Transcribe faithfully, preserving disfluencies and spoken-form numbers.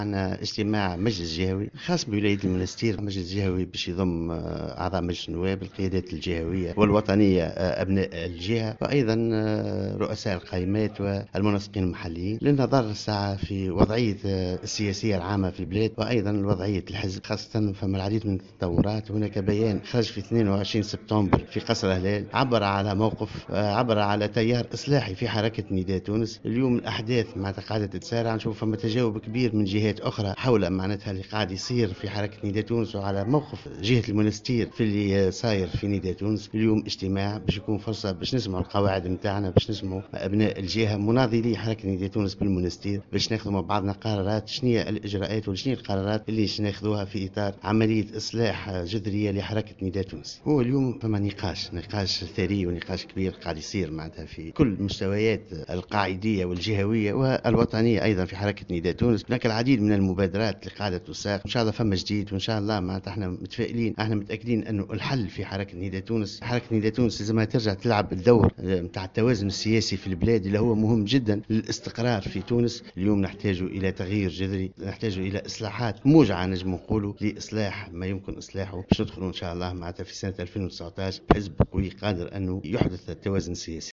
عندنا اجتماع مجلس جهوي خاص بولاية المنستير. المجلس الجهوي باش يضم أعضاء مجلس النواب، القيادات الجهوية والوطنية، أبناء الجهة، وأيضا رؤساء القائمات والمنسقين المحليين، للنظر الساعة في وضعية السياسية العامة في البلاد، وأيضا وضعية الحزب، خاصة فما العديد من التطورات. هناك بيان خرج في اثنين وعشرين سبتمبر في قصر الهلال عبر على موقف، عبر على تيار إصلاحي في حركة نداء تونس. اليوم الأحداث معناتها قاعدة تتسارع، نشوف فما تجاوب كبير من جهات أخرى حول معناتها اللي قاعد يصير في حركة نداء تونس، وعلى موقف جهة المنستير في اللي صاير في نداء تونس. اليوم اجتماع باش يكون فرصة باش نسمعوا القواعد نتاعنا، باش نسمعوا أبناء الجهة مناضلي حركة نداء تونس بالمنستير، باش ناخذوا مع بعضنا قرارات شنو هي الإجراءات وشنو هي القرارات اللي ناخذوها في إطار عملية إصلاح جذرية لحركة نداء تونس. هو اليوم فما نقاش نقاش ثري ونقاش كبير قاعد يصير معناتها في كل مستويات القاعدية والجهوية والوطنية أيضا في حركة نداء تونس. هناك العديد من المبادرات اللي قاعدة تساق، إن شاء الله فما جديد، وإن شاء الله معناتها احنا متفائلين، احنا متأكدين أنه الحل في حركة نداء تونس. حركة نداء تونس لازمها ترجع تلعب الدور نتاع التوازن السياسي في البلاد اللي هو مهم جدا للاستقرار في تونس. اليوم نحتاج إلى تغيير جذري، نحتاج إلى إصلاحات موجعة نجم نقولوا لإصلاح ما يمكن إصلاحه، باش ندخلوا إن شاء الله معناتها في سنة ألفين وتسعة عشر حزب قوي قادر أنه يحدث التوازن السياسي.